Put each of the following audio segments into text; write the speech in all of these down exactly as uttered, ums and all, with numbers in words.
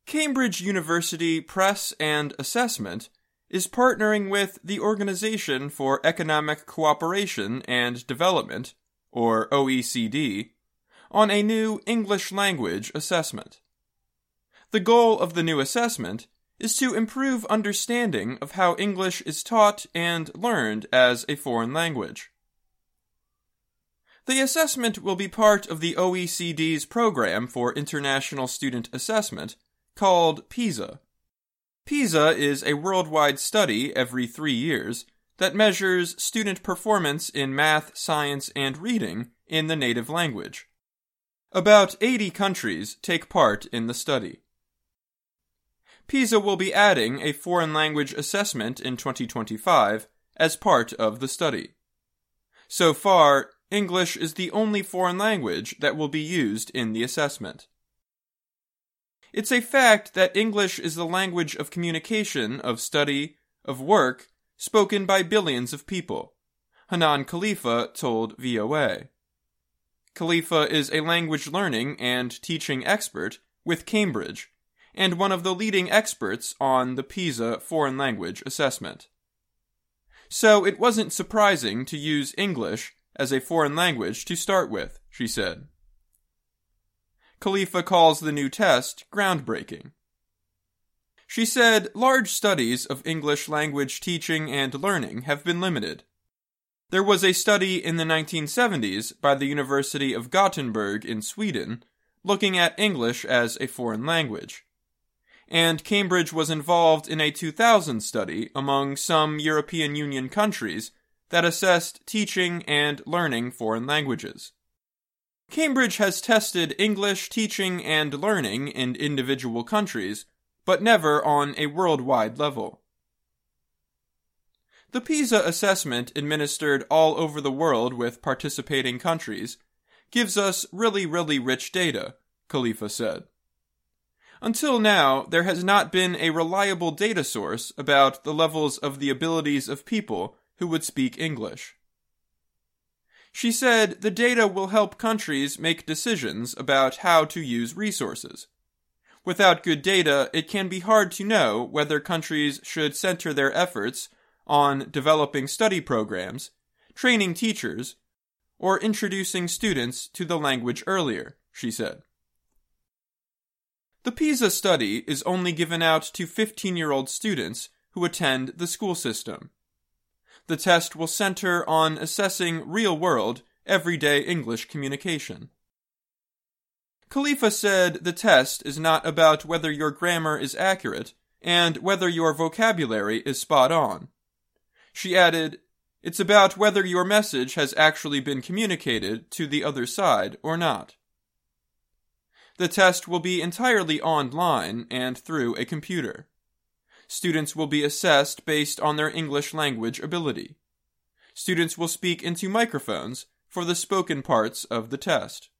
Cambridge University Press and Assessment is partnering with the Organization for Economic Cooperation and Development, or O E C D, on a new English language assessment. The goal of the new assessment is to improve understanding of how English is taught and learned as a foreign language. The assessment will be part of the O E C D's Program for International Student Assessment, called PISA. PISA is a worldwide study every three years that measures student performance in math, science, and reading in the native language. About eighty countries take part in the study. PISA will be adding a foreign language assessment in twenty twenty-five as part of the study. So far, English is the only foreign language that will be used in the assessment. It's a fact that English is the language of communication, of study, of work, spoken by billions of people, Hanan Khalifa told V O A. Khalifa is a language learning and teaching expert with Cambridge, and one of the leading experts on the PISA foreign language assessment. So it wasn't surprising to use English as a foreign language to start with, she said. Khalifa calls the new test groundbreaking. She said large studies of English language teaching and learning have been limited. There was a study in the nineteen seventies by the University of Gothenburg in Sweden looking at English as a foreign language. And Cambridge was involved in a two thousand study among some European Union countries that assessed teaching and learning foreign languages. Cambridge has tested English teaching and learning in individual countries, but never on a worldwide level. The PISA assessment administered all over the world with participating countries gives us really, really rich data, Khalifa said. Until now, there has not been a reliable data source about the levels of the abilities of people who would speak English. She said the data will help countries make decisions about how to use resources. Without good data, it can be hard to know whether countries should center their efforts on developing study programs, training teachers, or introducing students to the language earlier, she said. The PISA study is only given out to fifteen-year-old students who attend the school system. The test will center on assessing real-world, everyday English communication. Khalifa said the test is not about whether your grammar is accurate and whether your vocabulary is spot on. She added, it's about whether your message has actually been communicated to the other side or not. The test will be entirely online and through a computer. Students will be assessed based on their English language ability. Students will speak into microphones for the spoken parts of the test.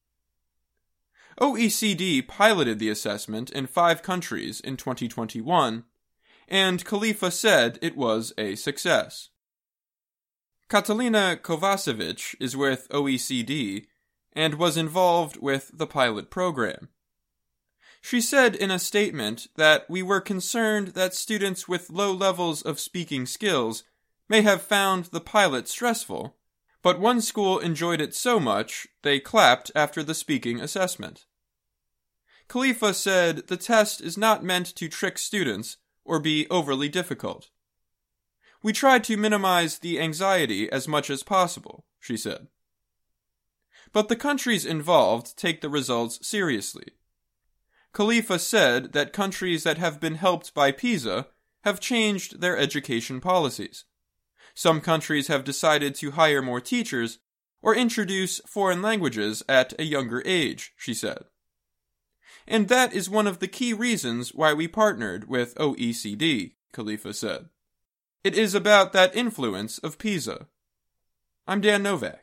O E C D piloted the assessment in five countries in twenty twenty-one, and Khalifa said it was a success. Katalina Kovacevic is with O E C D and was involved with the pilot program. She said in a statement that we were concerned that students with low levels of speaking skills may have found the pilot stressful, but one school enjoyed it so much they clapped after the speaking assessment. Khalifa said the test is not meant to trick students or be overly difficult. We tried to minimize the anxiety as much as possible, she said. But the countries involved take the results seriously. Khalifa said that countries that have been helped by PISA have changed their education policies. Some countries have decided to hire more teachers or introduce foreign languages at a younger age, she said. And that is one of the key reasons why we partnered with O E C D, Khalifa said. It is about that influence of PISA. I'm Dan Novak.